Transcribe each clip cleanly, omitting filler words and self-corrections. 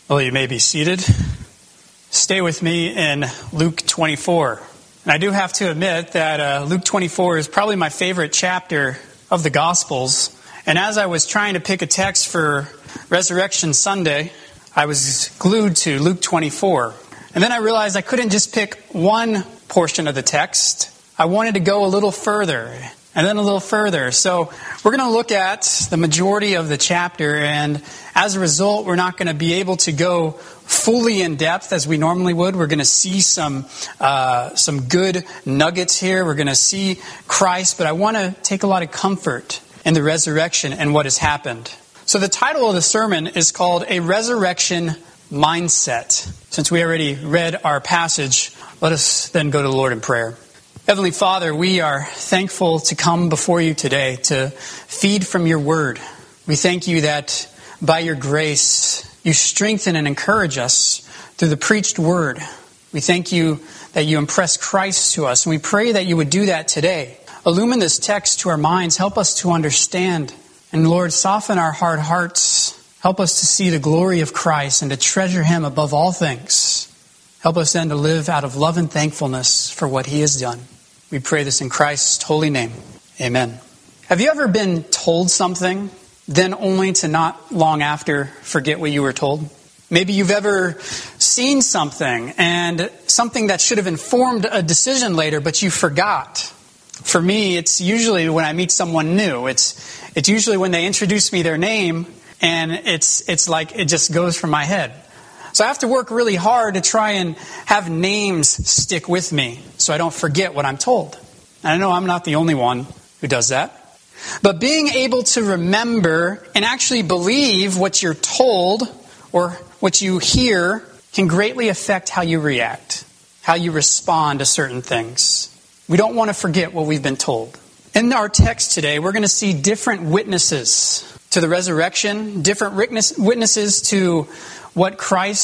Well, you may be seated. Stay with me in Luke 24. And I do have to admit that Luke 24 is probably my favorite chapter of the Gospels. And as I was trying to pick a text for Resurrection Sunday, I was glued to Luke 24. And then I realized I couldn't just pick one portion of the text. I wanted to go a little further, and then a little further. So we're going to look at the majority of the chapter, and as a result, we're not going to be able to go fully in depth as we normally would. We're going to see some good nuggets here. We're going to see Christ, but I want to take a lot of comfort in the resurrection and what has happened. So the title of the sermon is called A Resurrection Mindset. Since we already read our passage, let us then go to the Lord in prayer. Heavenly Father, we are thankful to come before you today to feed from your word. We thank you that by your grace, you strengthen and encourage us through the preached word. We thank you that you impress Christ to us, and we pray that you would do that today. Illumine this text to our minds. Help us to understand. And Lord, soften our hard hearts. Help us to see the glory of Christ and to treasure him above all things. Help us then to live out of love and thankfulness for what he has done. We pray this in Christ's holy name. Amen. Have you ever been told something, then only to not long after forget what you were told? Maybe you've ever seen something, and something that should have informed a decision later, but you forgot. For me, it's usually when I meet someone new. It's usually when they introduce me their name, and it's like it just goes from my head. So I have to work really hard to try and have names stick with me so I don't forget what I'm told. And I know I'm not the only one who does that. But being able to remember and actually believe what you're told or what you hear can greatly affect how you react, how you respond to certain things. We don't want to forget what we've been told. In our text today, we're going to see different witnesses to the resurrection, different witnesses to what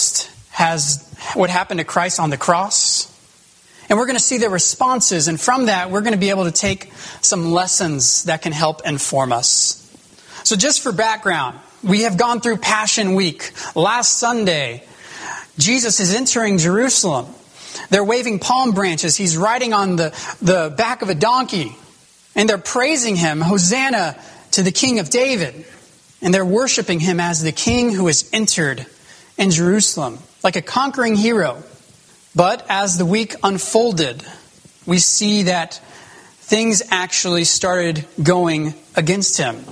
happened to Christ on the cross. And we're going to see their responses. And from that, we're going to be able to take some lessons that can help inform us. So just for background, we have gone through Passion Week. Last Sunday, Jesus is entering Jerusalem. They're waving palm branches. He's riding on the back of a donkey. And they're praising him, Hosanna to the King of David. And they're worshiping him as the King who has entered in Jerusalem, like a conquering hero. But as the week unfolded, we see that things actually started going against him.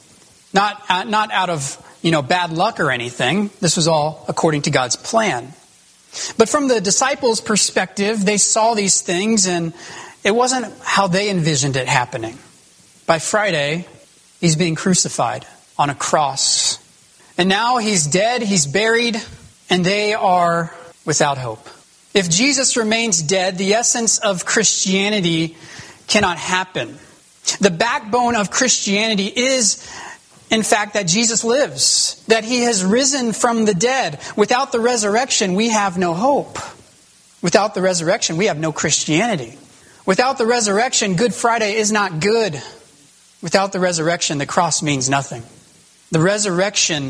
Not out of bad luck or anything. This was all according to God's plan. But from the disciples' perspective, they saw these things and it wasn't how they envisioned it happening. By Friday, he's being crucified on a cross. And now he's dead, he's buried, and they are without hope. If Jesus remains dead, the essence of Christianity cannot happen. The backbone of Christianity is, in fact, that Jesus lives, that he has risen from the dead. Without the resurrection, we have no hope. Without the resurrection, we have no Christianity. Without the resurrection, Good Friday is not good. Without the resurrection, the cross means nothing. The resurrection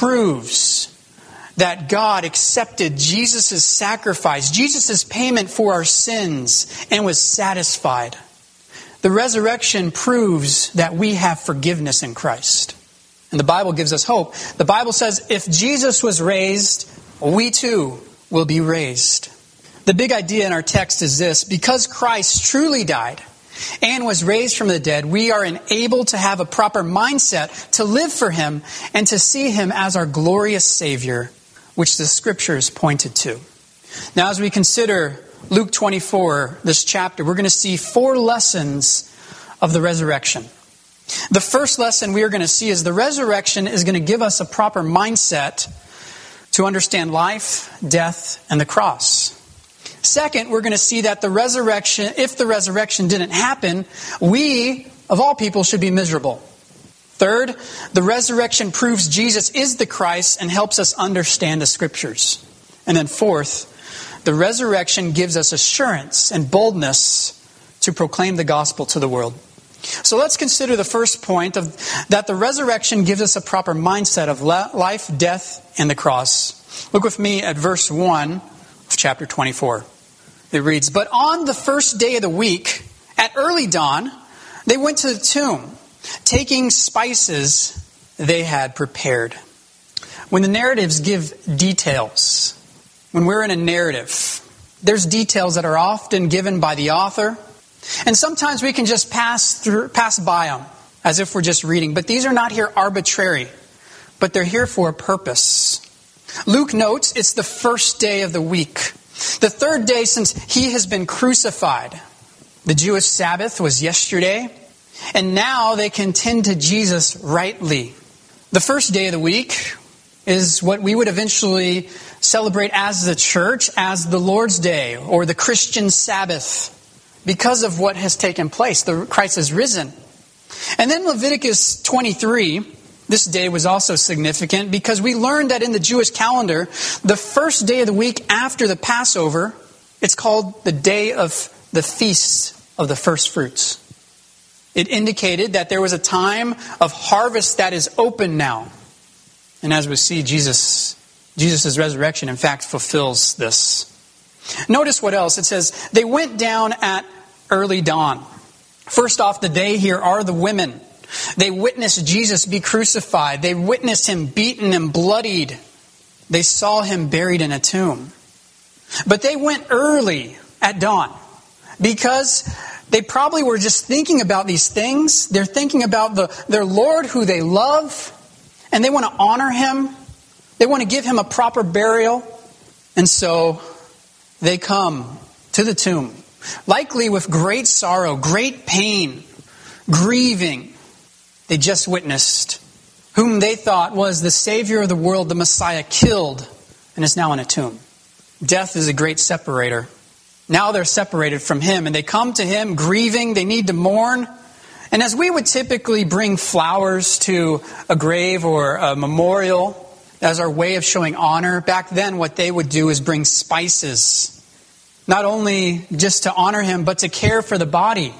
proves that God accepted Jesus' sacrifice, Jesus' payment for our sins, and was satisfied. The resurrection proves that we have forgiveness in Christ. And the Bible gives us hope. The Bible says, if Jesus was raised, we too will be raised. The big idea in our text is this: because Christ truly died and was raised from the dead, we are enabled to have a proper mindset to live for him and to see him as our glorious Savior, which the Scriptures pointed to. Now, as we consider Luke 24, this chapter, we're going to see 4 lessons of the resurrection. The first lesson we are going to see is the resurrection is going to give us a proper mindset to understand life, death, and the cross. Second, we're going to see that if the resurrection didn't happen, we, of all people, should be miserable. Third, the resurrection proves Jesus is the Christ and helps us understand the Scriptures. And then fourth, the resurrection gives us assurance and boldness to proclaim the gospel to the world. So let's consider the first point that the resurrection gives us a proper mindset of life, death, and the cross. Look with me at verse 1 of chapter 24. It reads, "But on the first day of the week, at early dawn, they went to the tomb, taking spices they had prepared." When the narratives give details, when we're in a narrative, there's details that are often given by the author, and sometimes we can just pass by them as if we're just reading. But these are not here arbitrary, but they're here for a purpose. Luke notes it's the first day of the week, the third day since he has been crucified. The Jewish Sabbath was yesterday, and now they can tend to Jesus rightly. The first day of the week is what we would eventually celebrate as the church, as the Lord's Day, or the Christian Sabbath, because of what has taken place. Christ has risen. And then Leviticus 23, this day was also significant because we learned that in the Jewish calendar, the first day of the week after the Passover, it's called the day of the feast of the first fruits. It indicated that there was a time of harvest that is open now. And as we see, Jesus' resurrection, in fact, fulfills this. Notice what else. It says, they went down at early dawn. First off, the day here are the women. They witnessed Jesus be crucified. They witnessed him beaten and bloodied. They saw him buried in a tomb. But they went early at dawn because they probably were just thinking about these things. They're thinking about their Lord who they love, and they want to honor him. They want to give him a proper burial. And so they come to the tomb, likely with great sorrow, great pain, grieving. They just witnessed whom they thought was the Savior of the world, the Messiah, killed and is now in a tomb. Death is a great separator. Now they're separated from him, and they come to him grieving. They need to mourn. And as we would typically bring flowers to a grave or a memorial as our way of showing honor, back then what they would do is bring spices. Not only just to honor him, but to care for the body.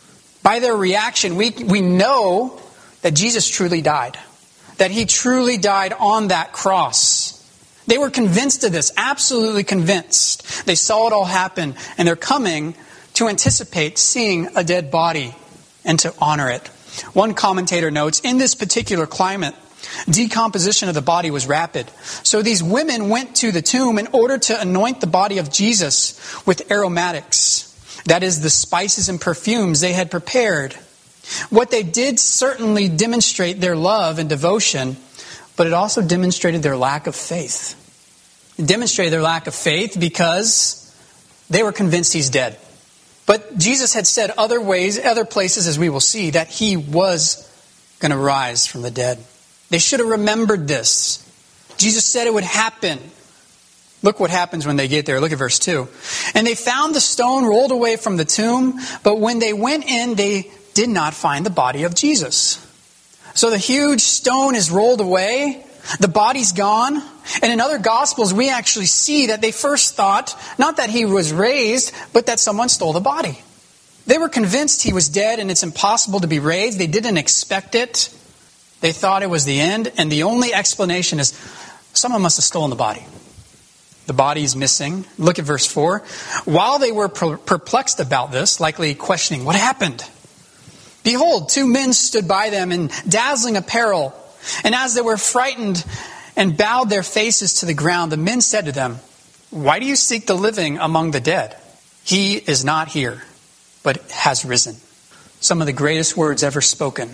By their reaction, we know that Jesus truly died. That he truly died on that cross. They were convinced of this, absolutely convinced. They saw it all happen, and they're coming to anticipate seeing a dead body and to honor it. One commentator notes, in this particular climate, decomposition of the body was rapid. So these women went to the tomb in order to anoint the body of Jesus with aromatics. That is, the spices and perfumes they had prepared. What they did certainly demonstrate their love and devotion, but it also demonstrated their lack of faith. It demonstrated their lack of faith because they were convinced he's dead. But Jesus had said other places, as we will see, that he was going to rise from the dead. They should have remembered this. Jesus said it would happen. Look what happens when they get there. Look at verse 2. And they found the stone rolled away from the tomb, but when they went in, they did not find the body of Jesus. So the huge stone is rolled away. The body's gone. And in other Gospels, we actually see that they first thought, not that he was raised, but that someone stole the body. They were convinced he was dead and it's impossible to be raised. They didn't expect it. They thought it was the end. And the only explanation is someone must have stolen the body. The body is missing. Look at verse 4. While they were perplexed about this, likely questioning what happened, behold, two men stood by them in dazzling apparel. And as they were frightened and bowed their faces to the ground, the men said to them, why do you seek the living among the dead? He is not here, but has risen. Some of the greatest words ever spoken.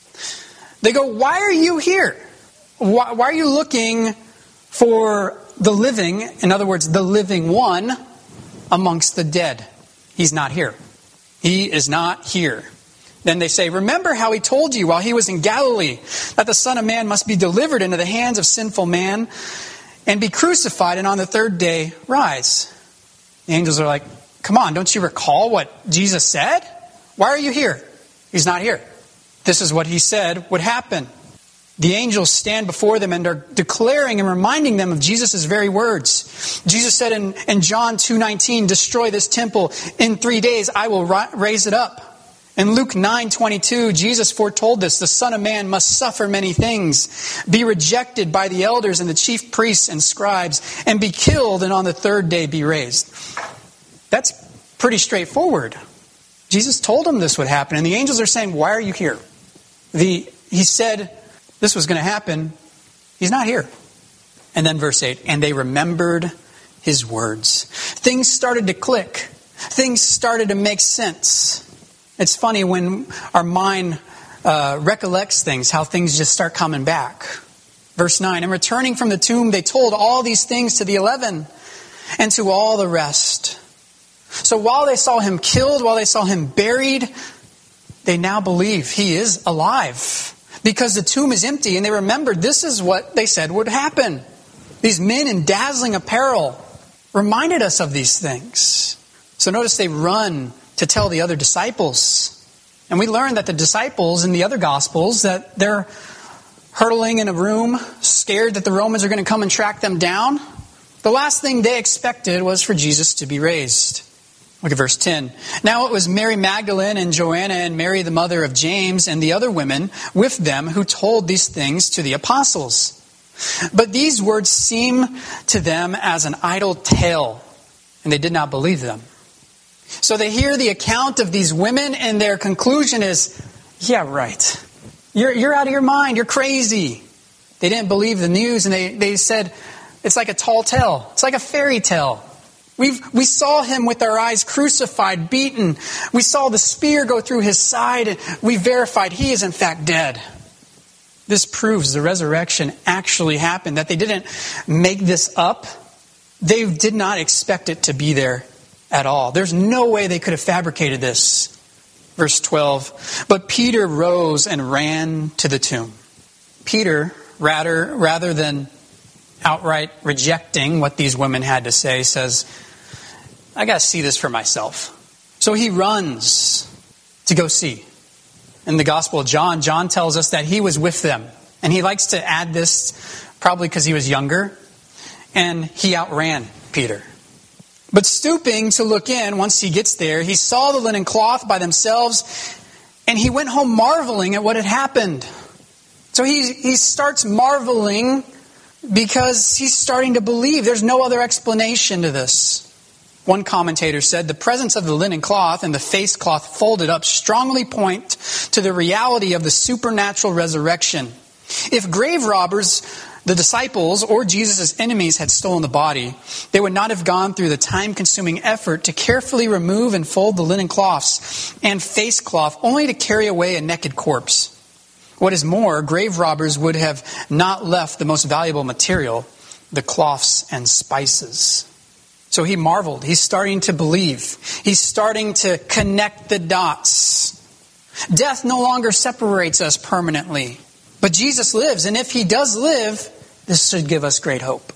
They go, why are you here? Why are you looking for the living, in other words, the living one amongst the dead? He's not here. He is not here. Then they say, remember how he told you while he was in Galilee that the Son of Man must be delivered into the hands of sinful man and be crucified and on the third day rise. The angels are like, come on, don't you recall what Jesus said? Why are you here? He's not here. This is what he said would happen. The angels stand before them and are declaring and reminding them of Jesus' very words. Jesus said in John 2:19, destroy this temple. In 3 days I will raise it up. In Luke 9:22, Jesus foretold this: the Son of Man must suffer many things, be rejected by the elders and the chief priests and scribes, and be killed, and on the third day be raised. That's pretty straightforward. Jesus told them this would happen, and the angels are saying, why are you here? He said this was going to happen. He's not here. And then verse 8, and they remembered his words. Things started to click. Things started to make sense. It's funny when our mind recollects things, how things just start coming back. Verse 9, and returning from the tomb, they told all these things to the 11 and to all the rest. So while they saw him killed, while they saw him buried, they now believe he is alive because the tomb is empty. And they remembered this is what they said would happen. These men in dazzling apparel reminded us of these things. So notice they run to tell the other disciples. And we learn that the disciples in the other Gospels, that they're hurtling in a room, scared that the Romans are going to come and track them down. The last thing they expected was for Jesus to be raised. Look at verse 10. Now it was Mary Magdalene and Joanna and Mary the mother of James and the other women with them who told these things to the apostles. But these words seem to them as an idle tale, and they did not believe them. So they hear the account of these women, and their conclusion is, yeah, right. You're out of your mind. You're crazy. They didn't believe the news, and they said, it's like a tall tale. It's like a fairy tale. We saw him with our eyes crucified, beaten. We saw the spear go through his side, and we verified he is in fact dead. This proves the resurrection actually happened, that they didn't make this up. They did not expect it to be there at all. There's no way they could have fabricated this. Verse 12, but Peter rose and ran to the tomb. Peter, rather than outright rejecting what these women had to say, says, I got to see this for myself. So he runs to go see. In the Gospel of John tells us that he was with them. And he likes to add this probably because he was younger. And he outran Peter. But stooping to look in, once he gets there, he saw the linen cloth by themselves, and he went home marveling at what had happened. So he starts marveling because he's starting to believe. There's no other explanation to this. One commentator said, the presence of the linen cloth and the face cloth folded up strongly point to the reality of the supernatural resurrection. If grave robbers, the disciples, or Jesus' enemies had stolen the body, they would not have gone through the time-consuming effort to carefully remove and fold the linen cloths and face cloth only to carry away a naked corpse. What is more, grave robbers would have not left the most valuable material, the cloths and spices. So he marveled. He's starting to believe. He's starting to connect the dots. Death no longer separates us permanently. But Jesus lives, and if he does live, this should give us great hope.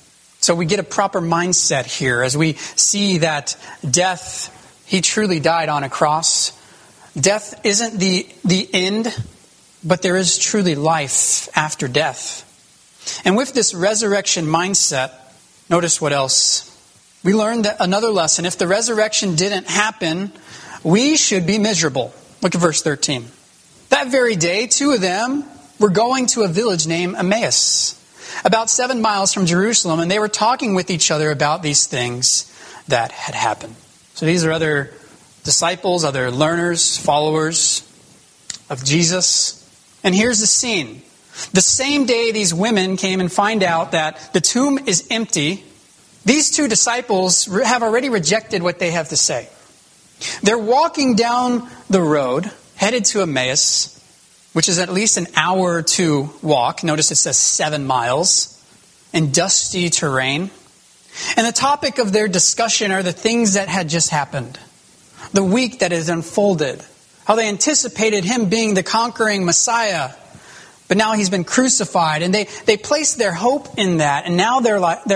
So we get a proper mindset here as we see that death, he truly died on a cross. Death isn't the end, but there is truly life after death. And with this resurrection mindset, notice what else? We learned that another lesson. If the resurrection didn't happen, we should be miserable. Look at verse 13. That very day, two of them were going to a village named Emmaus, about 7 miles from Jerusalem, and they were talking with each other about these things that had happened. So these are other disciples, other learners, followers of Jesus. And here's the scene. The same day these women came and find out that the tomb is empty, these two disciples have already rejected what they have to say. They're walking down the road, headed to Emmaus, which is at least an hour or two walk. Notice it says 7 miles in dusty terrain. And the topic of their discussion are the things that had just happened. The week that has unfolded. How they anticipated him being the conquering Messiah. But now he's been crucified. And they placed their hope in that. And now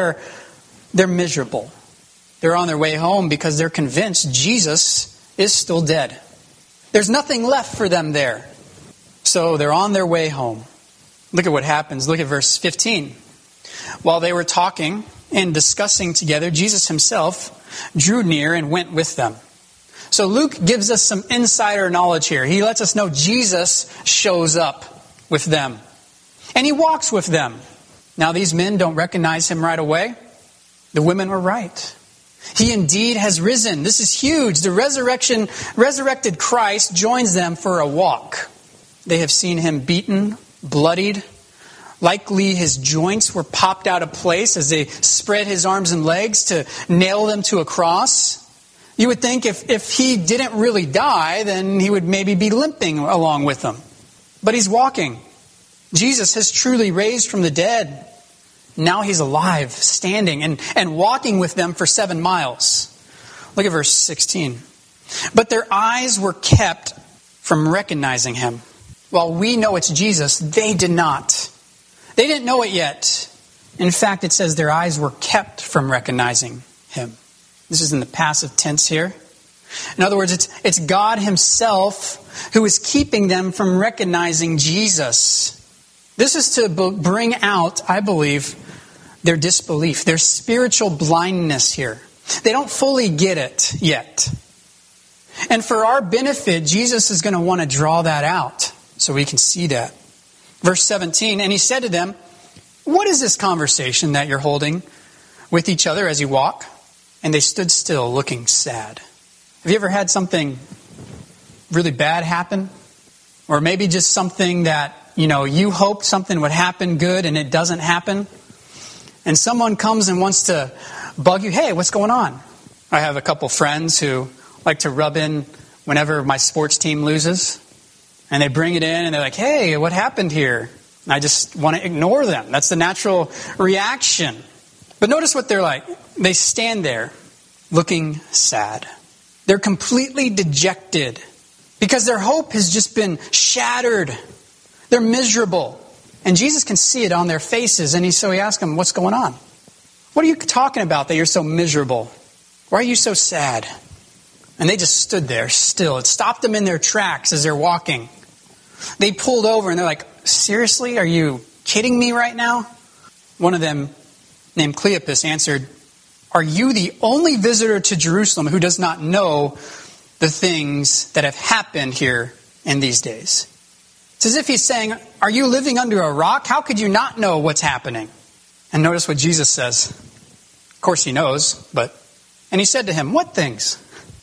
they're miserable. They're on their way home because they're convinced Jesus is still dead. There's nothing left for them there. So they're on their way home. Look at what happens. Look at verse 15. While they were talking and discussing together, Jesus himself drew near and went with them. So Luke gives us some insider knowledge here. He lets us know Jesus shows up with them. And he walks with them. Now these men don't recognize him right away. The women were right. He indeed has risen. This is huge. The resurrected Christ joins them for a walk. They have seen him beaten, bloodied. Likely his joints were popped out of place as they spread his arms and legs to nail them to a cross. You would think if he didn't really die, then he would maybe be limping along with them. But he's walking. Jesus has truly raised from the dead. Now he's alive, standing, and walking with them for 7 miles. Look at verse 16. But their eyes were kept from recognizing him. While we know it's Jesus, they did not. They didn't know it yet. In fact, it says their eyes were kept from recognizing him. This is in the passive tense here. In other words, it's God himself who is keeping them from recognizing Jesus. This is to bring out, I believe, their disbelief, their spiritual blindness here. They don't fully get it yet. And for our benefit, Jesus is going to want to draw that out so we can see that. Verse 17, and he said to them, what is this conversation that you're holding with each other as you walk? And they stood still, looking sad. Have you ever had something really bad happen? Or maybe just something that, you hoped something would happen good and it doesn't happen? And someone comes and wants to bug you. Hey, what's going on? I have a couple friends who like to rub in whenever my sports team loses. And they bring it in and they're like, hey, what happened here? And I just want to ignore them. That's the natural reaction. But notice what they're like. They stand there looking sad. They're completely dejected because their hope has just been shattered. They're miserable. And Jesus can see it on their faces. And so he asks them, what's going on? What are you talking about that you're so miserable? Why are you so sad? And they just stood there still. It stopped them in their tracks as they're walking. They pulled over and they're like, seriously? Are you kidding me right now? One of them, named Cleopas, answered, are you the only visitor to Jerusalem who does not know the things that have happened here in these days? It's as if he's saying, are you living under a rock? How could you not know what's happening? And notice what Jesus says. Of course he knows, and he said to him, what things?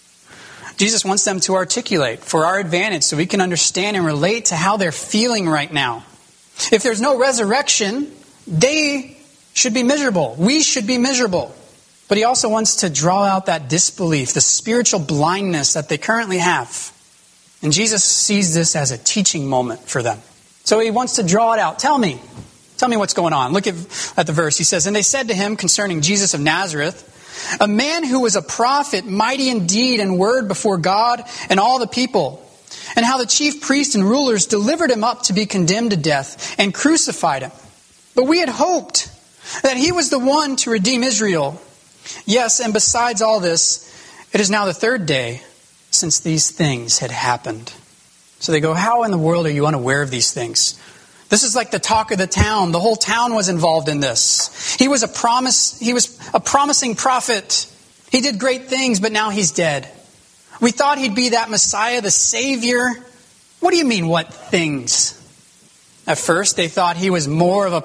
Jesus wants them to articulate for our advantage so we can understand and relate to how they're feeling right now. If there's no resurrection, they should be miserable. We should be miserable. But he also wants to draw out that disbelief, the spiritual blindness that they currently have. And Jesus sees this as a teaching moment for them. So he wants to draw it out. Tell me what's going on. Look at the verse. He says, and they said to him concerning Jesus of Nazareth, a man who was a prophet, mighty in deed and word before God and all the people, and how the chief priests and rulers delivered him up to be condemned to death and crucified him. But we had hoped that he was the one to redeem Israel. Yes, and besides all this, it is now the 3rd day since these things had happened. So they go, how in the world are you unaware of these things? This is like the talk of the town. The whole town was involved in this. He was a promising prophet. He did great things, but now he's dead. We thought he'd be that Messiah, the Savior. What do you mean, what things? At first, they thought he was more than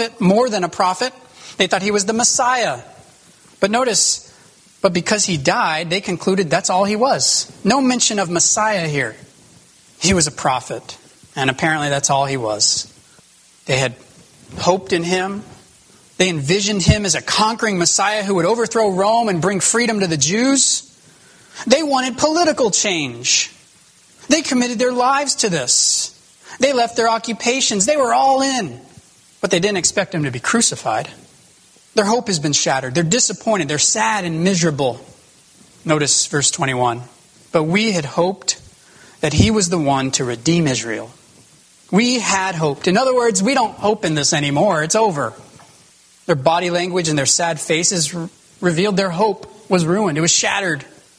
a prophet. They thought he was the Messiah. But notice, because he died, they concluded that's all he was. No mention of Messiah here. He was a prophet, and apparently that's all he was. They had hoped in him. They envisioned him as a conquering Messiah who would overthrow Rome and bring freedom to the Jews. They wanted political change. They committed their lives to this. They left their occupations. They were all in. But they didn't expect him to be crucified. Their hope has been shattered. They're disappointed. They're sad and miserable. Notice verse 21. But we had hoped that he was the one to redeem Israel. We had hoped. In other words, we don't hope in this anymore. It's over. Their body language and their sad faces revealed their hope was ruined. It was shattered.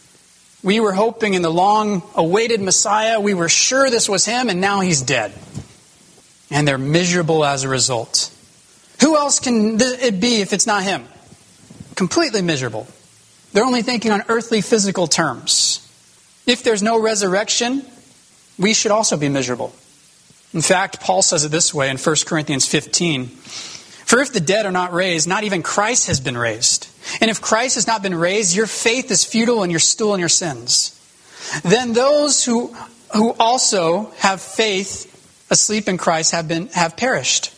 We were hoping in the long-awaited Messiah. We were sure this was him, and now he's dead. And they're miserable as a result. Who else can it be if it's not him? Completely miserable. They're only thinking on earthly, physical terms. If there's no resurrection, we should also be miserable. In fact, Paul says it this way in 1 Corinthians 15. For if the dead are not raised, not even Christ has been raised. And if Christ has not been raised, your faith is futile and you're still in your sins. Then those who also have faith asleep in Christ have perished.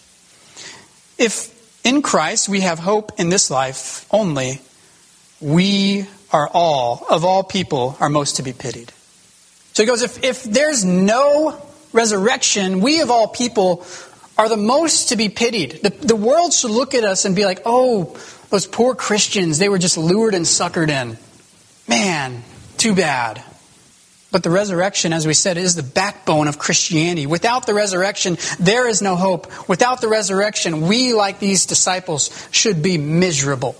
If in Christ we have hope in this life only, we are of all people, are most to be pitied. So he goes, if there's no resurrection, we of all people are the most to be pitied. The world should look at us and be like, oh, those poor Christians, they were just lured and suckered in. Man, too bad. But the resurrection, as we said, is the backbone of Christianity. Without the resurrection, there is no hope. Without the resurrection, we, like these disciples, should be miserable.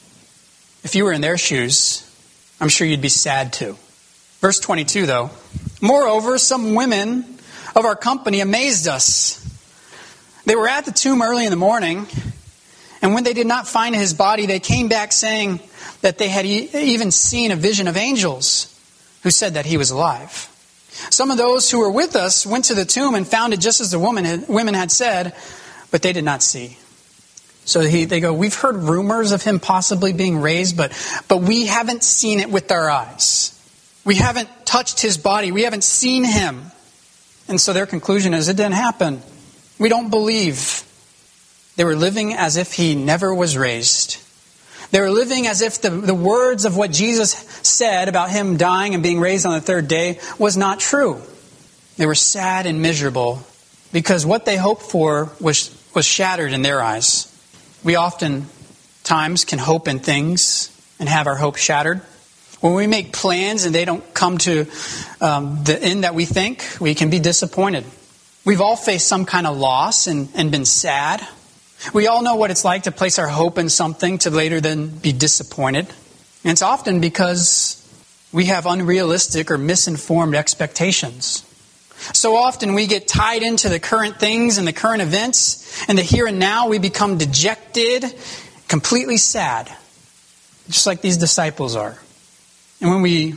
If you were in their shoes, I'm sure you'd be sad too. Verse 22, though. Moreover, some women of our company amazed us. They were at the tomb early in the morning, and when they did not find his body, they came back saying that they had even seen a vision of angels who said that he was alive. Some of those who were with us went to the tomb and found it just as the women had said, but they did not see. So they go, we've heard rumors of him possibly being raised, but we haven't seen it with our eyes. We haven't touched his body. We haven't seen him. And so their conclusion is it didn't happen. We don't believe. They were living as if he never was raised. They were living as if the words of what Jesus said about him dying and being raised on the third day was not true. They were sad and miserable because what they hoped for was shattered in their eyes. We oftentimes can hope in things and have our hope shattered. When we make plans and they don't come to the end that we think, we can be disappointed. We've all faced some kind of loss and been sad. We all know what it's like to place our hope in something to later then be disappointed. And it's often because we have unrealistic or misinformed expectations. So often we get tied into the current things and the current events, and the here and now we become dejected, completely sad, just like these disciples are. And when we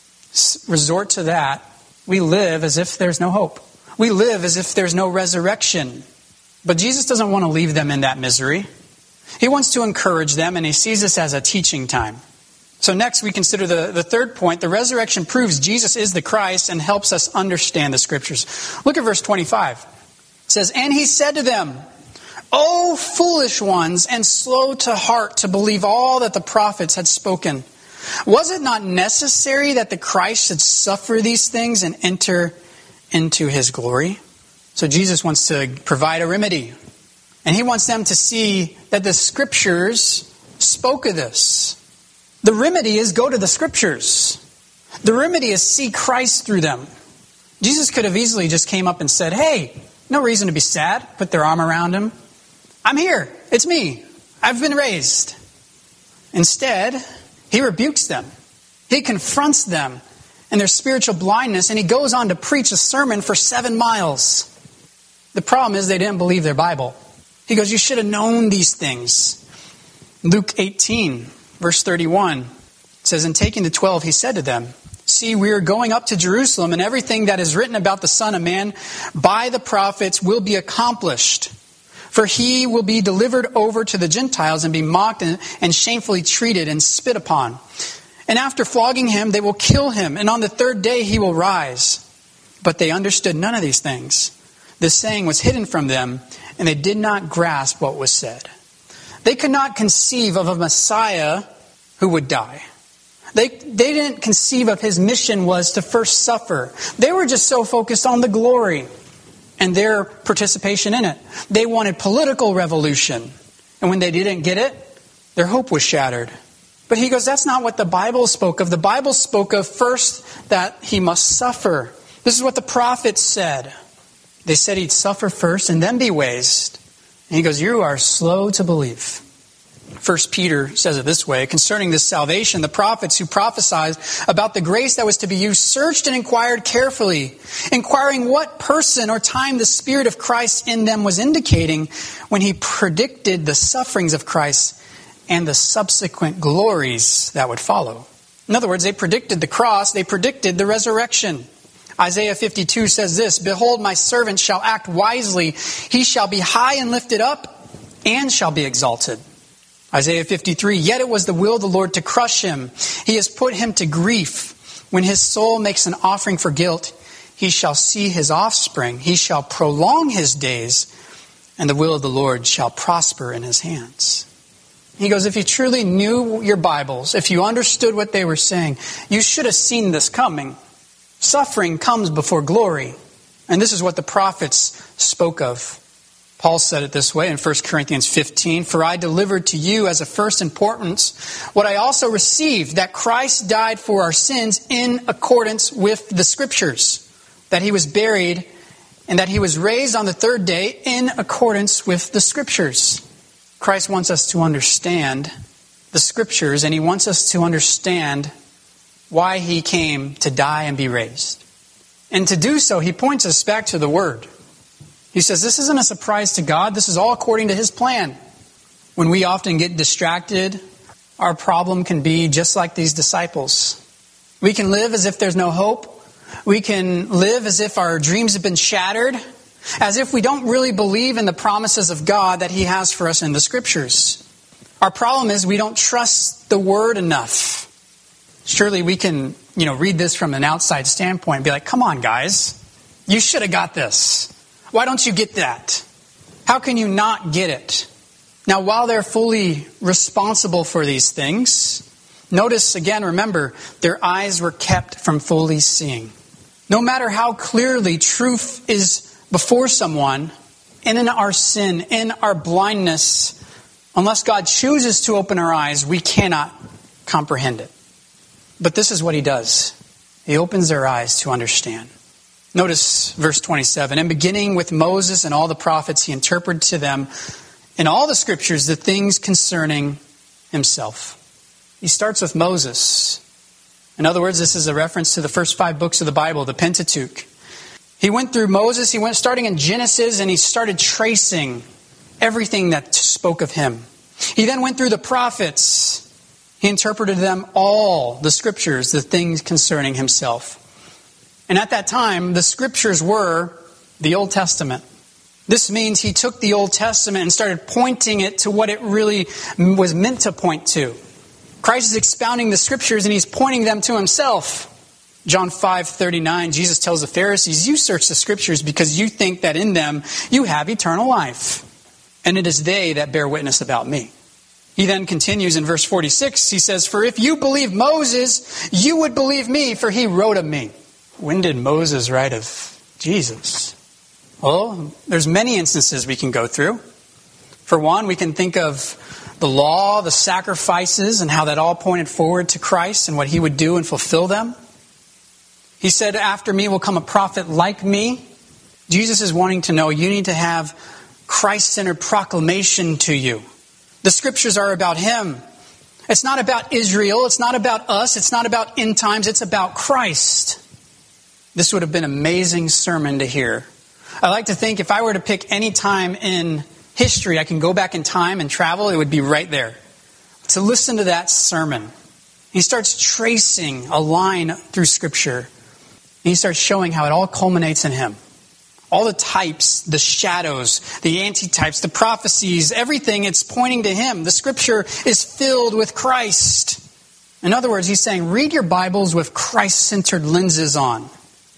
resort to that, we live as if there's no hope. We live as if there's no resurrection. But Jesus doesn't want to leave them in that misery. He wants to encourage them, and he sees this as a teaching time. So next we consider the third point. The resurrection proves Jesus is the Christ and helps us understand the Scriptures. Look at verse 25. It says, and he said to them, O foolish ones, and slow to heart to believe all that the prophets had spoken. Was it not necessary that the Christ should suffer these things and enter into his glory? So Jesus wants to provide a remedy. And he wants them to see that the Scriptures spoke of this. The remedy is go to the Scriptures. The remedy is see Christ through them. Jesus could have easily just came up and said, hey, no reason to be sad. Put their arm around him. I'm here. It's me. I've been raised. Instead, he rebukes them. He confronts them in their spiritual blindness, and he goes on to preach a sermon for 7 miles. The problem is they didn't believe their Bible. He goes, you should have known these things. Luke 18, verse 31 says, and taking the 12, he said to them, see, we are going up to Jerusalem, and everything that is written about the Son of Man by the prophets will be accomplished. For he will be delivered over to the Gentiles and be mocked and shamefully treated and spit upon. And after flogging him, they will kill him, and on the third day he will rise. But they understood none of these things. This saying was hidden from them, and they did not grasp what was said. They could not conceive of a Messiah who would die. They didn't conceive of his mission was to first suffer. They were just so focused on the glory and their participation in it. They wanted political revolution. And when they didn't get it, their hope was shattered. But he goes, that's not what the Bible spoke of. The Bible spoke of first that he must suffer. This is what the prophets said. They said he'd suffer first and then be raised. And he goes, you are slow to believe. 1 Peter says it this way, concerning this salvation, the prophets who prophesied about the grace that was to be used searched and inquired carefully, inquiring what person or time the Spirit of Christ in them was indicating when he predicted the sufferings of Christ and the subsequent glories that would follow. In other words, they predicted the cross, they predicted the resurrection. Isaiah 52 says this, "Behold, my servant shall act wisely. He shall be high and lifted up and shall be exalted." Isaiah 53, "Yet it was the will of the Lord to crush him. He has put him to grief. When his soul makes an offering for guilt, he shall see his offspring. He shall prolong his days, and the will of the Lord shall prosper in his hands." He goes, if you truly knew your Bibles, if you understood what they were saying, you should have seen this coming. Suffering comes before glory. And this is what the prophets spoke of. Paul said it this way in 1 Corinthians 15, "For I delivered to you as of first importance what I also received, that Christ died for our sins in accordance with the Scriptures, that he was buried, and that he was raised on the third day in accordance with the Scriptures." Christ wants us to understand the Scriptures, and he wants us to understand why he came to die and be raised. And to do so, he points us back to the Word. He says, this isn't a surprise to God. This is all according to his plan. When we often get distracted, our problem can be just like these disciples. We can live as if there's no hope. We can live as if our dreams have been shattered, as if we don't really believe in the promises of God that he has for us in the Scriptures. Our problem is we don't trust the Word enough. Surely we can, read this from an outside standpoint and be like, come on, guys. You should have got this. Why don't you get that? How can you not get it? Now, while they're fully responsible for these things, notice again, remember, their eyes were kept from fully seeing. No matter how clearly truth is before someone, and in our sin, in our blindness, unless God chooses to open our eyes, we cannot comprehend it. But this is what he does. He opens their eyes to understand. Notice verse 27. "And beginning with Moses and all the prophets, he interpreted to them in all the Scriptures the things concerning himself." He starts with Moses. In other words, this is a reference to the first 5 books of the Bible, the Pentateuch. He went through Moses, he went starting in Genesis, and he started tracing everything that spoke of him. He then went through the prophets. He interpreted them all, the Scriptures, the things concerning himself. And at that time, the Scriptures were the Old Testament. This means he took the Old Testament and started pointing it to what it really was meant to point to. Christ is expounding the Scriptures and he's pointing them to himself. John 5:39, Jesus tells the Pharisees, "You search the Scriptures because you think that in them you have eternal life. And it is they that bear witness about me." He then continues in verse 46, he says, "For if you believe Moses, you would believe me, for he wrote of me." When did Moses write of Jesus? Well, there's many instances we can go through. For one, we can think of the law, the sacrifices, and how that all pointed forward to Christ and what he would do and fulfill them. He said, "After me will come a prophet like me." Jesus is wanting to know you need to have Christ-centered proclamation to you. The Scriptures are about him. It's not about Israel. It's not about us. It's not about end times. It's about Christ. This would have been an amazing sermon to hear. I like to think if I were to pick any time in history, I can go back in time and travel, it would be right there. To listen to that sermon. He starts tracing a line through Scripture. And he starts showing how it all culminates in him. All the types, the shadows, the antitypes, the prophecies, everything, it's pointing to him. The Scripture is filled with Christ. In other words, he's saying, read your Bibles with Christ-centered lenses on.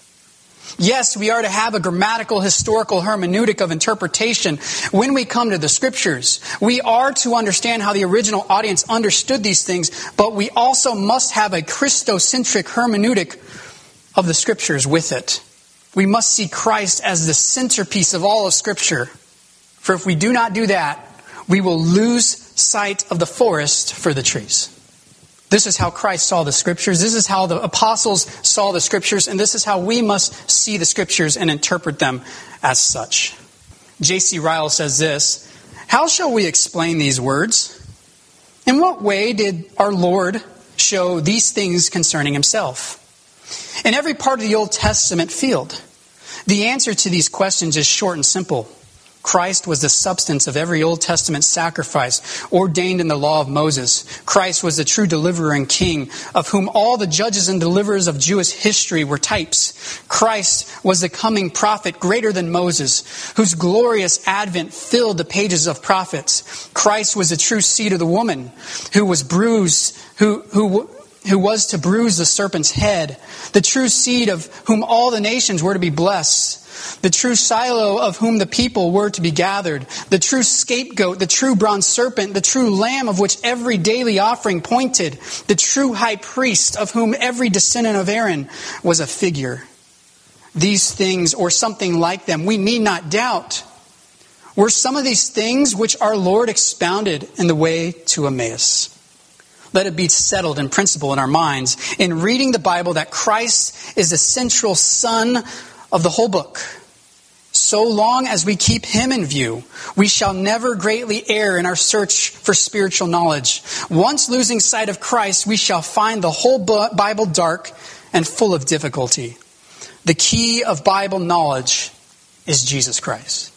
Yes, we are to have a grammatical, historical hermeneutic of interpretation when we come to the Scriptures. We are to understand how the original audience understood these things, but we also must have a Christocentric hermeneutic of the Scriptures with it. We must see Christ as the centerpiece of all of Scripture. For if we do not do that, we will lose sight of the forest for the trees. This is how Christ saw the Scriptures. This is how the apostles saw the Scriptures. And this is how we must see the Scriptures and interpret them as such. J.C. Ryle says this, "How shall we explain these words? In what way did our Lord show these things concerning himself? In every part of the Old Testament field, the answer to these questions is short and simple. Christ was the substance of every Old Testament sacrifice ordained in the law of Moses. Christ was the true deliverer and king, of whom all the judges and deliverers of Jewish history were types. Christ was the coming prophet greater than Moses, whose glorious advent filled the pages of prophets. Christ was the true seed of the woman, who was bruised, who was to bruise the serpent's head, the true seed of whom all the nations were to be blessed, the true Shiloh of whom the people were to be gathered, the true scapegoat, the true bronze serpent, the true lamb of which every daily offering pointed, the true high priest of whom every descendant of Aaron was a figure. These things, or something like them, we need not doubt, were some of these things which our Lord expounded in the way to Emmaus. Let it be settled in principle in our minds in reading the Bible that Christ is the central sun of the whole book. So long as we keep Him in view, we shall never greatly err in our search for spiritual knowledge. Once losing sight of Christ, we shall find the whole Bible dark and full of difficulty. The key of Bible knowledge is Jesus Christ.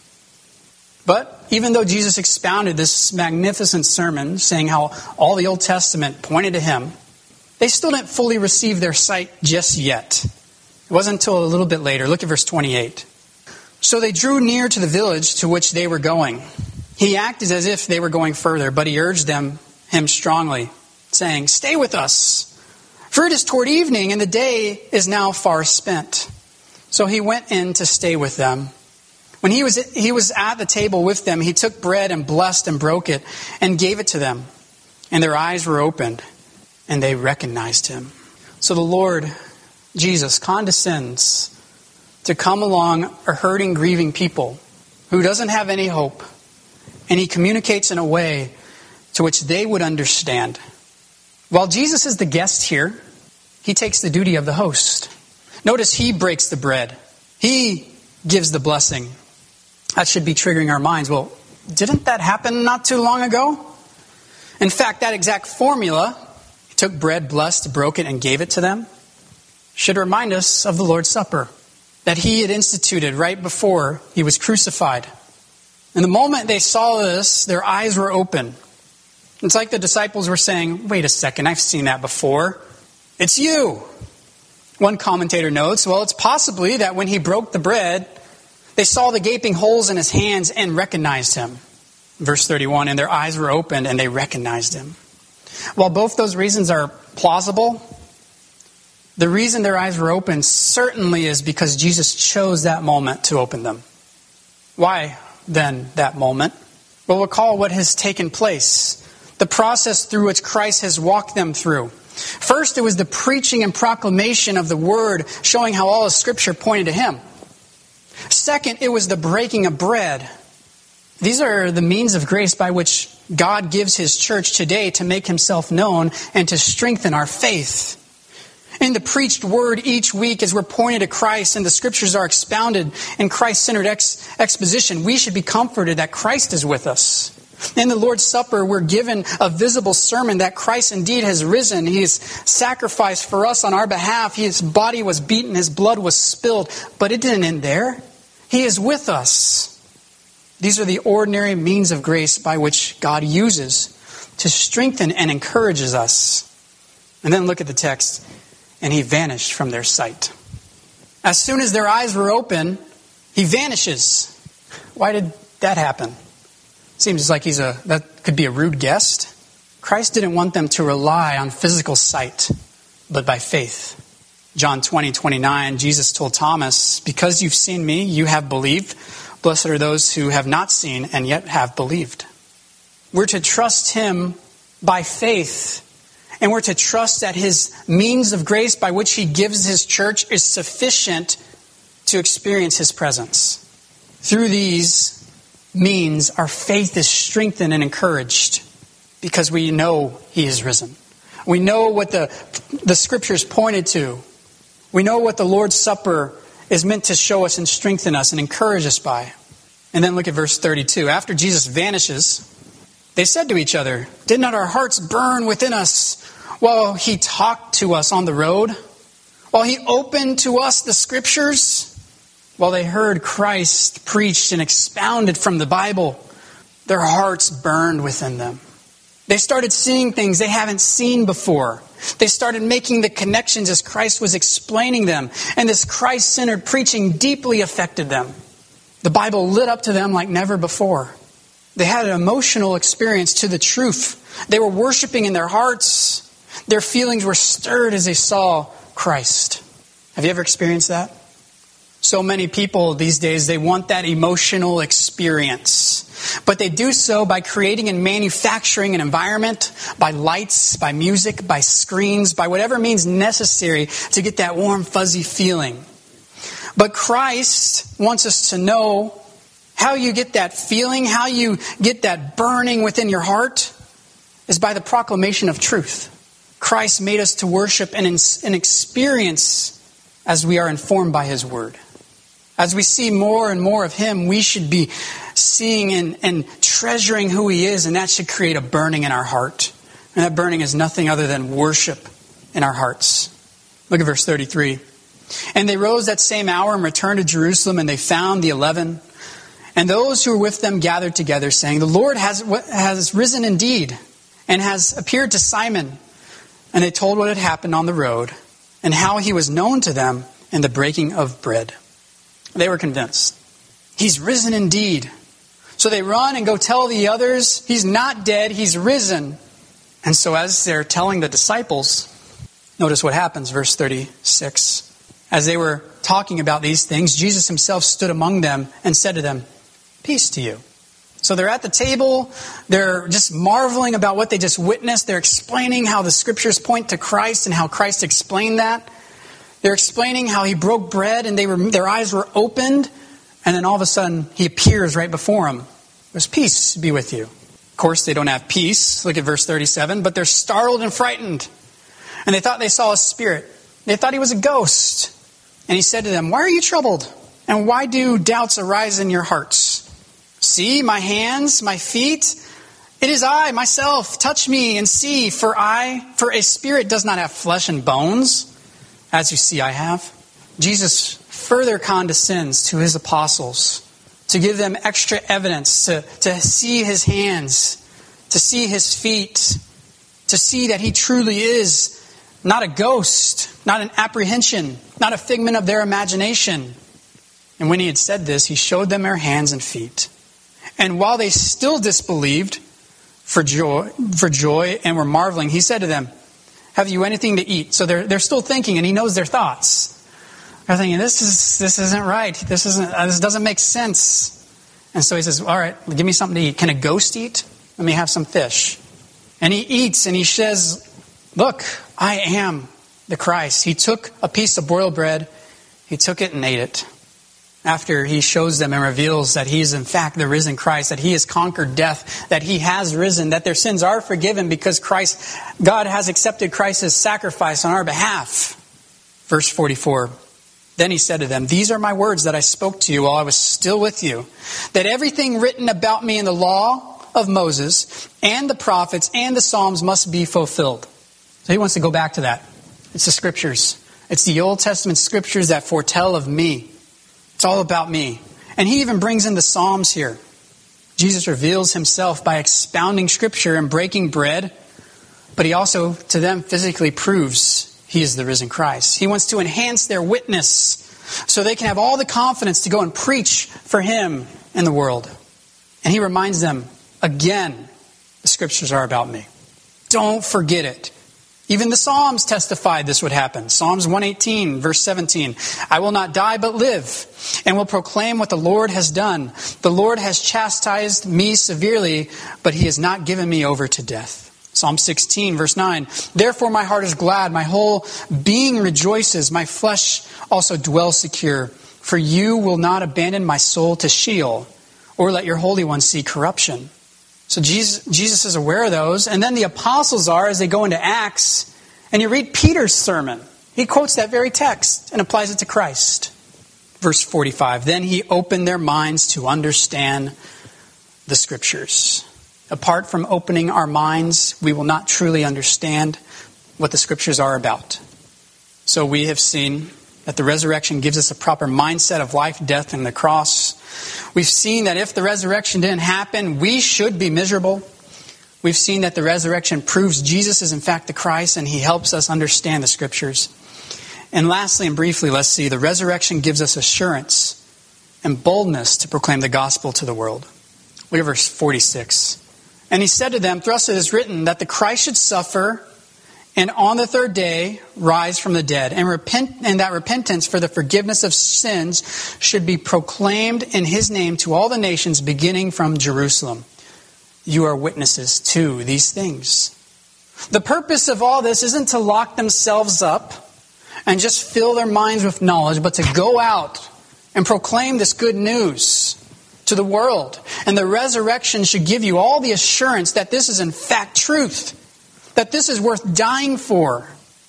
But even though Jesus expounded this magnificent sermon, saying how all the Old Testament pointed to Him, they still didn't fully receive their sight just yet. It wasn't until a little bit later. Look at verse 28. So they drew near to the village to which they were going. He acted as if they were going further, but he urged him strongly, saying, "Stay with us, for it is toward evening, and the day is now far spent." So he went in to stay with them. When he was at the table with them, he took bread and blessed and broke it and gave it to them. And their eyes were opened, and they recognized him. So the Lord Jesus condescends to come along a hurting, grieving people who doesn't have any hope. And he communicates in a way to which they would understand. While Jesus is the guest here, he takes the duty of the host. Notice he breaks the bread. He gives the blessing. That should be triggering our minds. Well, didn't that happen not too long ago? In fact, that exact formula, he took bread, blessed, broke it, and gave it to them, should remind us of the Lord's Supper that he had instituted right before he was crucified. And the moment they saw this, their eyes were open. It's like the disciples were saying, "Wait a second, I've seen that before. It's you." One commentator notes, well, it's possibly that when he broke the bread, they saw the gaping holes in his hands and recognized him. Verse 31, and their eyes were opened and they recognized him. While both those reasons are plausible, the reason their eyes were opened certainly is because Jesus chose that moment to open them. Why then that moment? Well, recall what has taken place. The process through which Christ has walked them through. First, it was the preaching and proclamation of the word, showing how all of Scripture pointed to him. Second, it was the breaking of bread. These are the means of grace by which God gives his church today to make himself known and to strengthen our faith. In the preached word each week, as we're pointed to Christ and the Scriptures are expounded in Christ-centered exposition, we should be comforted that Christ is with us. In the Lord's Supper, we're given a visible sermon that Christ indeed has risen. He has sacrificed for us on our behalf. His body was beaten, his blood was spilled. But it didn't end there. He is with us. These are the ordinary means of grace by which God uses to strengthen and encourages us. And then look at the text. And he vanished from their sight. As soon as their eyes were open, he vanishes. Why did that happen? Seems like that could be a rude guest. Christ didn't want them to rely on physical sight, but by faith. John 20:29, Jesus told Thomas, "Because you've seen me, you have believed. Blessed are those who have not seen and yet have believed." We're to trust him by faith. And we're to trust that his means of grace by which he gives his church is sufficient to experience his presence. Through these means, our faith is strengthened and encouraged because we know he is risen. We know what the Scriptures pointed to. We know what the Lord's Supper is meant to show us and strengthen us and encourage us by. And then look at verse 32. After Jesus vanishes, they said to each other, "Did not our hearts burn within us while he talked to us on the road? While he opened to us the Scriptures?" While they heard Christ preached and expounded from the Bible, their hearts burned within them. They started seeing things they haven't seen before. They started making the connections as Christ was explaining them. And this Christ-centered preaching deeply affected them. The Bible lit up to them like never before. They had an emotional experience to the truth. They were worshiping in their hearts. Their feelings were stirred as they saw Christ. Have you ever experienced that? So many people these days, they want that emotional experience. But they do so by creating and manufacturing an environment, by lights, by music, by screens, by whatever means necessary to get that warm, fuzzy feeling. But Christ wants us to know how you get that feeling, how you get that burning within your heart is by the proclamation of truth. Christ made us to worship and experience as we are informed by His Word. As we see more and more of Him, we should be seeing and treasuring who He is, and that should create a burning in our heart. And that burning is nothing other than worship in our hearts. Look at verse 33. And they rose that same hour and returned to Jerusalem, and they found the 11. And those who were with them gathered together, saying, the Lord has risen indeed, and has appeared to Simon. And they told what had happened on the road, and how He was known to them in the breaking of bread. They were convinced. He's risen indeed. So they run and go tell the others, He's not dead, He's risen. And so as they're telling the disciples, notice what happens, verse 36. As they were talking about these things, Jesus Himself stood among them and said to them, peace to you. So they're at the table, they're just marveling about what they just witnessed. They're explaining how the Scriptures point to Christ and how Christ explained that. They're explaining how He broke bread and their eyes were opened. And then all of a sudden, He appears right before them. There's peace be with you. Of course, they don't have peace. Look at verse 37. But they're startled and frightened. And they thought they saw a spirit. They thought He was a ghost. And He said to them, why are you troubled? And why do doubts arise in your hearts? See my hands, my feet. It is I, myself. Touch me and see. For a spirit does not have flesh and bones, as you see I have. Jesus further condescends to His apostles to give them extra evidence to see His hands, to see His feet, to see that He truly is not a ghost, not an apprehension, not a figment of their imagination. And when He had said this, He showed them their hands and feet. And while they still disbelieved for joy and were marveling, He said to them, have you anything to eat? So they're still thinking, and He knows their thoughts. They're thinking, this isn't right. This doesn't make sense. And so He says, all right, give me something to eat. Can a ghost eat? Let me have some fish. And He eats, and He says, look, I am the Christ. He took a piece of boiled bread. He took it and ate it. After He shows them and reveals that He is in fact the risen Christ, that He has conquered death, that He has risen, that their sins are forgiven because God has accepted Christ's sacrifice on our behalf. Verse 44, then He said to them, these are my words that I spoke to you while I was still with you, that everything written about me in the law of Moses and the prophets and the Psalms must be fulfilled. So He wants to go back to that. It's the Scriptures. It's the Old Testament Scriptures that foretell of me. It's all about me. And He even brings in the Psalms here. Jesus reveals Himself by expounding Scripture and breaking bread. But He also, to them, physically proves He is the risen Christ. He wants to enhance their witness so they can have all the confidence to go and preach for Him in the world. And He reminds them, again, the Scriptures are about me. Don't forget it. Even the Psalms testified this would happen. Psalms 118, verse 17. I will not die but live, and will proclaim what the Lord has done. The Lord has chastised me severely, but He has not given me over to death. Psalm 16, verse 9. Therefore my heart is glad, my whole being rejoices, my flesh also dwells secure. For you will not abandon my soul to Sheol, or let your Holy One see corruption. So Jesus is aware of those. And then the apostles are as they go into Acts. And you read Peter's sermon. He quotes that very text and applies it to Christ. Verse 45. Then He opened their minds to understand the Scriptures. Apart from opening our minds, we will not truly understand what the Scriptures are about. So we have seen that the resurrection gives us a proper mindset of life, death, and the cross. We've seen that if the resurrection didn't happen, we should be miserable. We've seen that the resurrection proves Jesus is in fact the Christ, and he helps us understand the Scriptures. And lastly and briefly, let's see, the resurrection gives us assurance and boldness to proclaim the gospel to the world. Look at verse 46. And he said to them, thus it is written that the Christ should suffer and on the third day rise from the dead, and that repentance for the forgiveness of sins should be proclaimed in his name to all the nations, beginning from Jerusalem. You are witnesses to these things. The purpose of all this isn't to lock themselves up and just fill their minds with knowledge, but to go out and proclaim this good news to the world. And the resurrection should give you all the assurance that this is in fact truth, that this is worth dying for.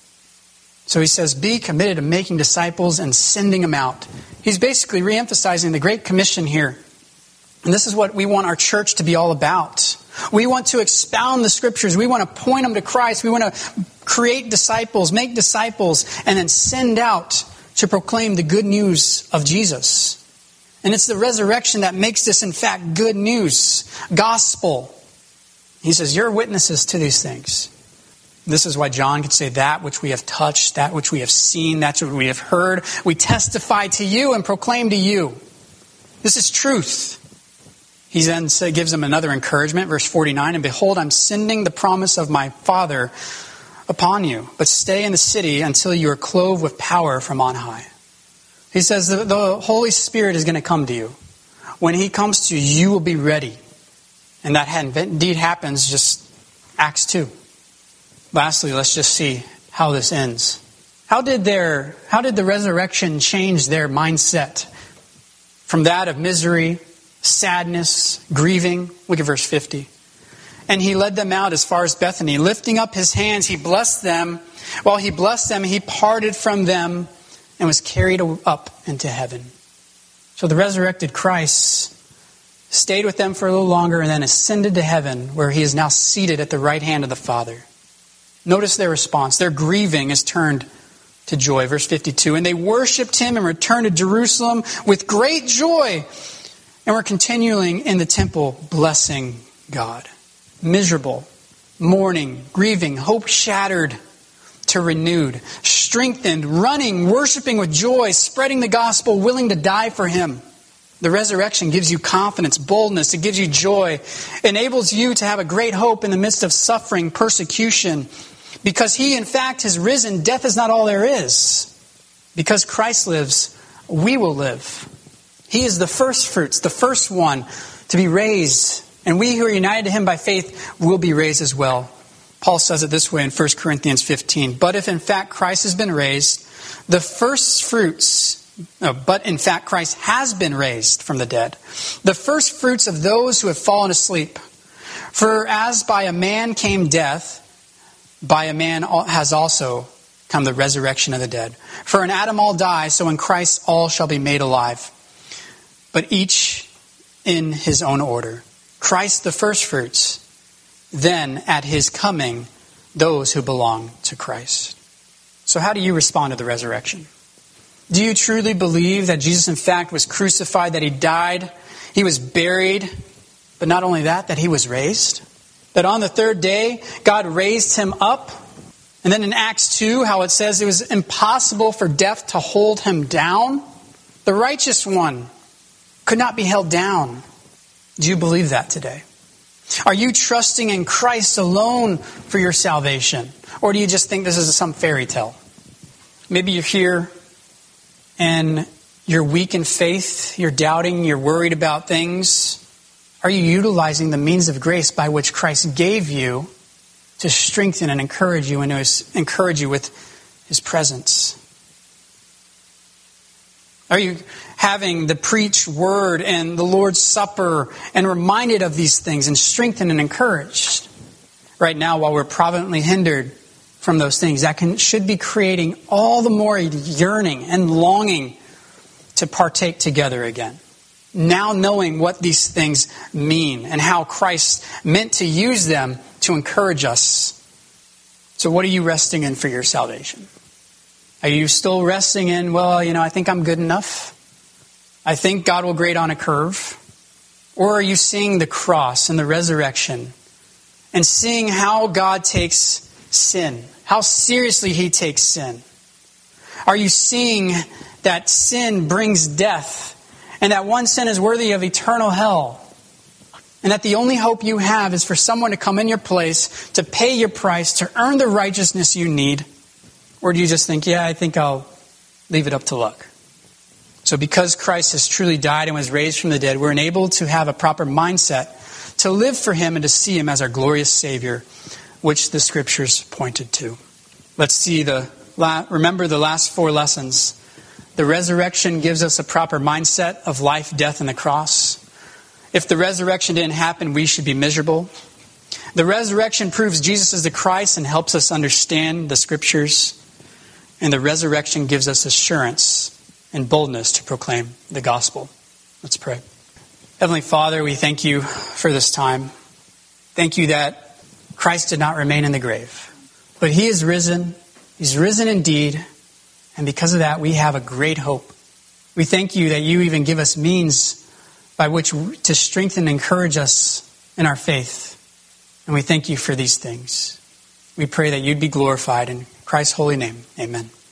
So he says, be committed to making disciples and sending them out. He's basically re-emphasizing the Great Commission here. And this is what we want our church to be all about. We want to expound the Scriptures. We want to point them to Christ. We want to create disciples, make disciples, and then send out to proclaim the good news of Jesus. And it's the resurrection that makes this, in fact, good news, gospel. He says, you're witnesses to these things. This is why John could say that which we have touched, that which we have seen, that's what we have heard. We testify to you and proclaim to you. This is truth. He then gives them another encouragement, verse 49, and behold, I'm sending the promise of my Father upon you, but stay in the city until you are clothed with power from on high. He says the Holy Spirit is going to come to you. When he comes to you, you will be ready. And that indeed happens, just Acts 2. Lastly, let's just see how this ends. How did the resurrection change their mindset from that of misery, sadness, grieving? Look at verse 50. And he led them out as far as Bethany. Lifting up his hands, he blessed them. While he blessed them, he parted from them and was carried up into heaven. So the resurrected Christ stayed with them for a little longer and then ascended to heaven, where he is now seated at the right hand of the Father. Notice their response. Their grieving is turned to joy. Verse 52. And they worshipped him and returned to Jerusalem with great joy, and were continuing in the temple, blessing God. Miserable, mourning, grieving, hope shattered to renewed, strengthened, running, worshiping with joy, spreading the gospel, willing to die for him. The resurrection gives you confidence, boldness. It gives you joy. Enables you to have a great hope in the midst of suffering, persecution. Because he, in fact, has risen. Death is not all there is. Because Christ lives, we will live. He is the first fruits, the first one to be raised. And we who are united to him by faith will be raised as well. Paul says it this way in 1 Corinthians 15. But in fact Christ has been raised from the dead. The first fruits of those who have fallen asleep. For as by a man came death, by a man has also come the resurrection of the dead. For in Adam all die, so in Christ all shall be made alive. But each in his own order. Christ the first fruits, then at his coming, those who belong to Christ. So how do you respond to the resurrection? Do you truly believe that Jesus in fact was crucified, that he died, he was buried, but not only that he was raised? That on the third day, God raised him up? And then in Acts 2, how it says it was impossible for death to hold him down? The righteous one could not be held down. Do you believe that today? Are you trusting in Christ alone for your salvation? Or do you just think this is some fairy tale? Maybe you're here and you're weak in faith, you're doubting, you're worried about things. Are you utilizing the means of grace by which Christ gave you to strengthen and encourage you and to encourage you with his presence? Are you having the preached word and the Lord's Supper and reminded of these things and strengthened and encouraged? Right now, while we're providently hindered from those things, that should be creating all the more yearning and longing to partake together again. Now knowing what these things mean and how Christ meant to use them to encourage us. So what are you resting in for your salvation? Are you still resting in, I think I'm good enough? I think God will grade on a curve? Or are you seeing the cross and the resurrection and seeing how God takes sin, how seriously he takes sin? Are you seeing that sin brings death and that one sin is worthy of eternal hell? And that the only hope you have is for someone to come in your place, to pay your price, to earn the righteousness you need? Or do you just think, I think I'll leave it up to luck? So because Christ has truly died and was raised from the dead, we're enabled to have a proper mindset to live for him and to see him as our glorious Savior, which the Scriptures pointed to. Let's see remember the last 4 lessons. The resurrection gives us a proper mindset of life, death, and the cross. If the resurrection didn't happen, we should be miserable. The resurrection proves Jesus is the Christ and helps us understand the Scriptures. And the resurrection gives us assurance and boldness to proclaim the gospel. Let's pray. Heavenly Father, we thank you for this time. Thank you that Christ did not remain in the grave, but he is risen. He's risen indeed. And because of that, we have a great hope. We thank you that you even give us means by which to strengthen and encourage us in our faith. And we thank you for these things. We pray that you'd be glorified in Christ's holy name. Amen.